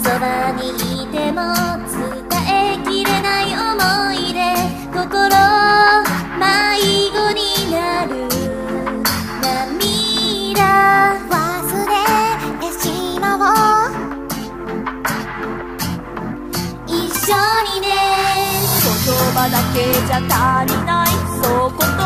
ばにいても伝えきれない思いで心迷子になる涙忘れてしまおう一緒にね言葉だけじゃ足りないそう